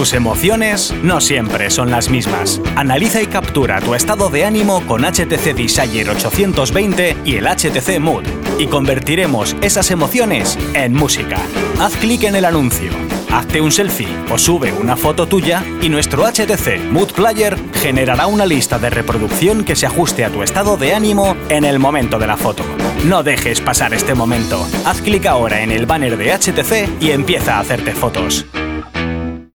Tus emociones no siempre son las mismas. Analiza y captura tu estado de ánimo con HTC Desire 820 y el HTC Mood. Y convertiremos esas emociones en música. Haz clic en el anuncio, hazte un selfie o sube una foto tuya y nuestro HTC Mood Player generará una lista de reproducción que se ajuste a tu estado de ánimo en el momento de la foto. No dejes pasar este momento. Haz clic ahora en el banner de HTC y empieza a hacerte fotos.